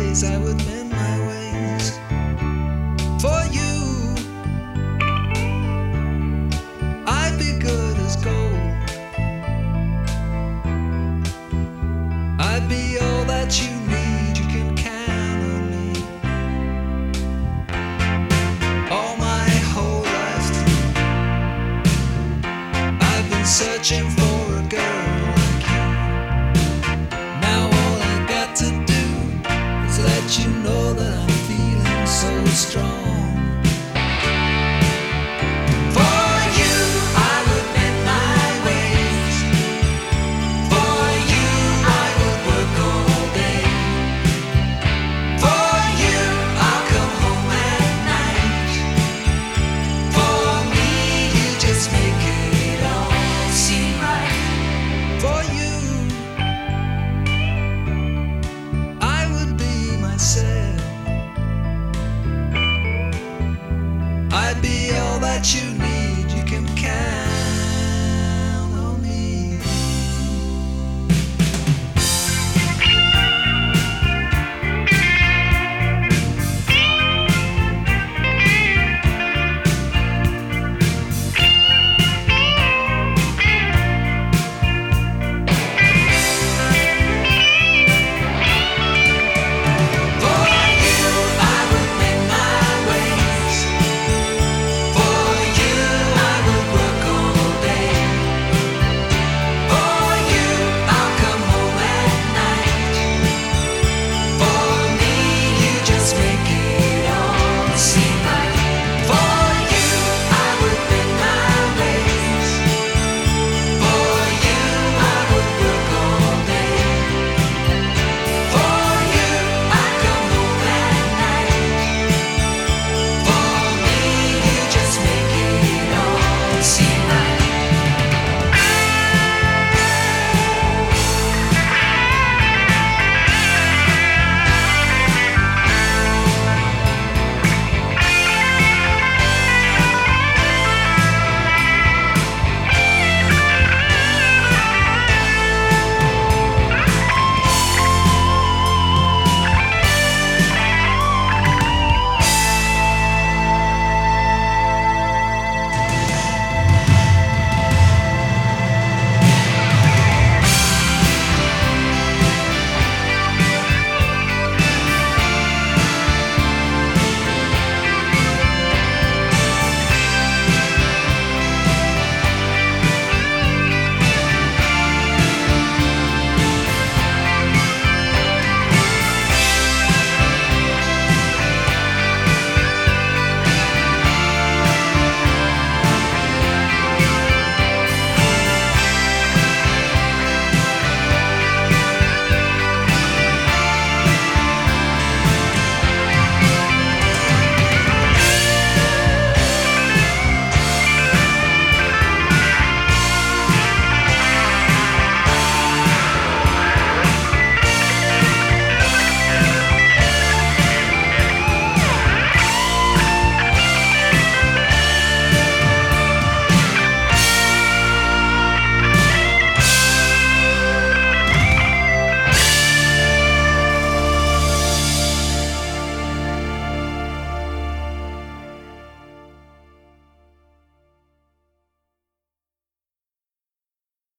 days I would mend my ways for you. I'd be good as gold. I'd be all that you need. You can count on me. All my whole life through, I've been searching for a girl like you. Now all I got to do is let you know that I'm feeling so strong. For you, I would mend my ways. For you, I would work all day. For you, I'll come home at night. For me, you just make it all seem right. For you, I would be myself. I'd be all that you